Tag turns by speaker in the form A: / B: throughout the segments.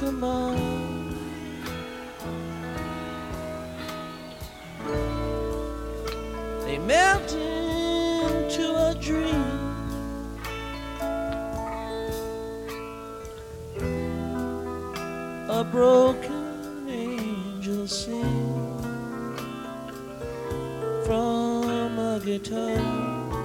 A: tomorrow. They melt into a dream. A broken angel sings from a guitar.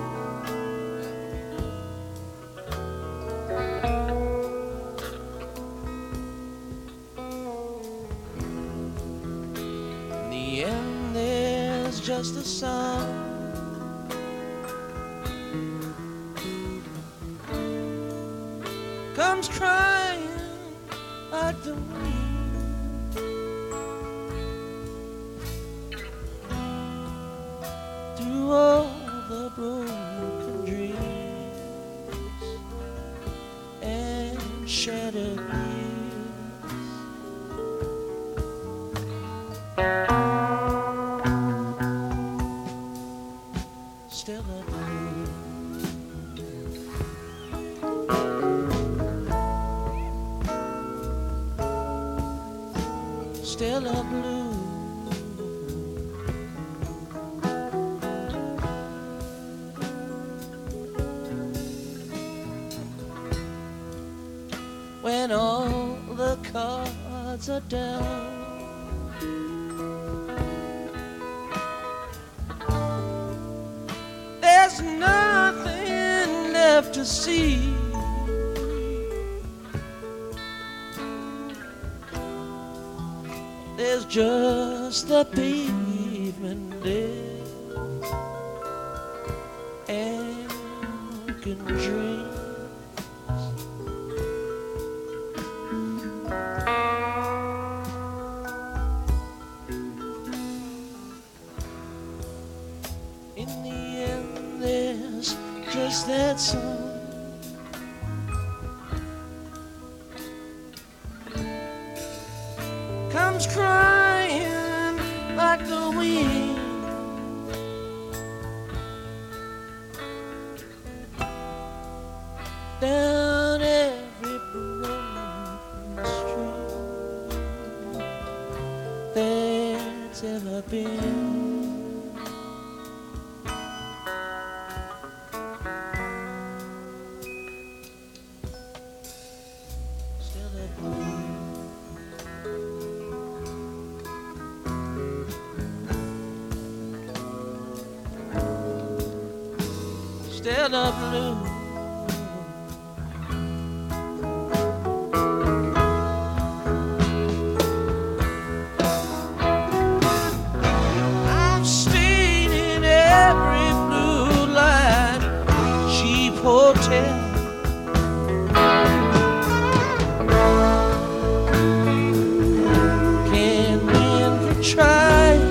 A: In the end, there's just a sound. Comes crying like the wind through all the broken dreams and shattered years. Still a blue. Still a blue. When all the cards are down, there's nothing left to see. There's just the pavement there and broken dreams. In the end, there's just that song. Comes crying like the wind down every broken street that's ever been. Still a blue. Still a blue. I've stayed in every blue light cheap hotel. Can't win for trying.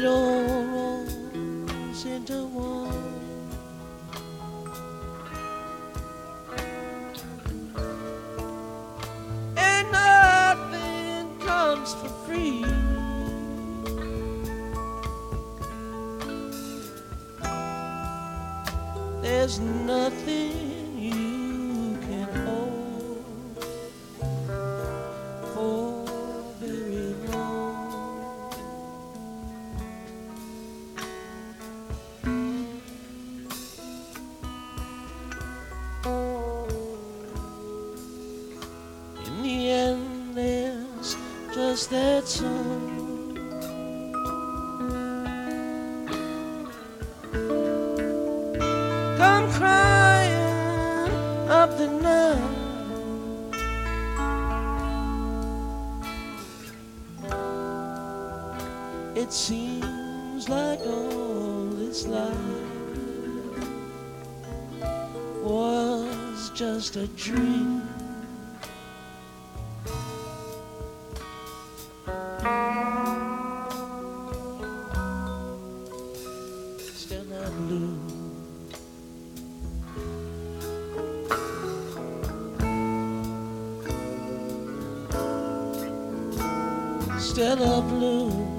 A: it all rolls into one. And nothing comes for free. There's nothing you can hold for very long. In the end, there's just that song. Come crying up the night. It seems like all this life was just a dream. Still not blue. Still a blue.